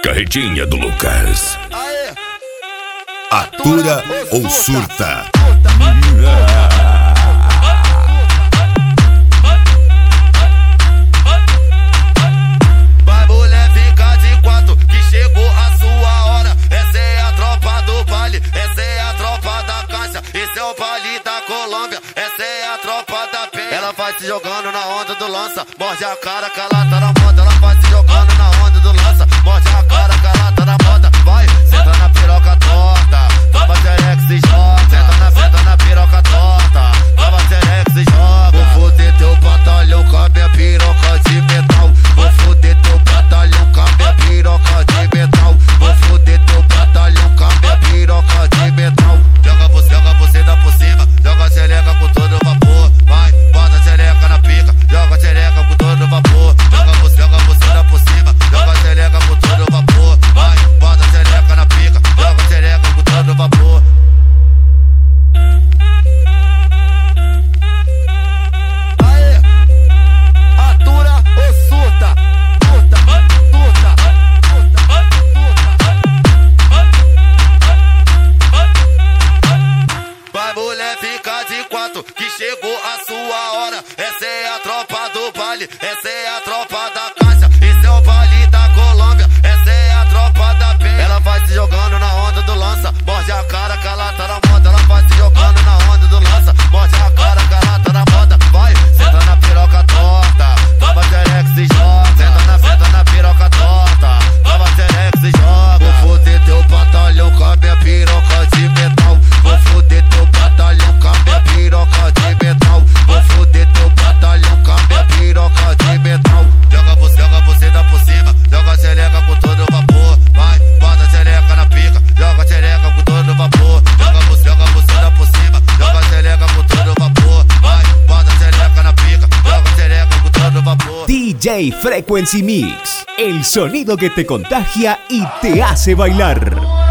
carretinha do Lucas. Aê. Atura ou surta? Vai mulher, fica de quatro que chegou a sua hora. Essa é a tropa do baile, essa é a tropa da caixa. Esse é o baile da Colômbia, essa é a tropa da penha. Ela vai se jogando na onda do lança, morde a cara que ela tá na moda. Ela vai se jogando na onda do lança, morde a cara que ela tá na moda. Vai, senta na piroca torta, toma xerex e joga. Senta na piroca torta, toma xerex e joga. Vou foder teu batalhão com a minha piroca de metal. Vou foder teu batalhão com a minha piroca de metal. Vou foder teu batalhão com a minha piroca de metal. Joga você dá por cima, joga a xereca com todo vapor. Vai, bota a xereca na pica, joga a xereca com todo vapor. Joga você dá por cima, joga a xereca com todo vapor. Vai, bota a xereca na pica, joga a xereca com todo vapor. Aê, atura ou surta? Vai mulher, fica de quatro que chegou a sua hora. Essa é a tropa do baile, essa é a tropa da caixa. Esse é o baile da Colômbia, essa é a tropa da penha. Ela vai se jogando na onda do lança, morde a cara que ela tá na moda. Ela vai se jogando na onda do lança, morde a cara que ela tá na moda. Vai, senta na piroca torta, toma xerex e joga. Senta na piroca torta, toma xerex e joga. Vou foder teu batalhão com a minha piroca de metal. Vou foder teu batalhão com a minha piroca de metal. Vou foder teu batalhão com a minha piroca de metal. Joga você dá por cima, joga a xereca com todo vapor. Vai, bota a xereca na pica, joga a xereca com todo vapor. Joga você dá por cima, joga a xereca com todo vapor. Vai, bota a xereca na pica, joga a xereca com todo vapor. DJ Frequency Mix, el sonido que te contagia y te hace bailar.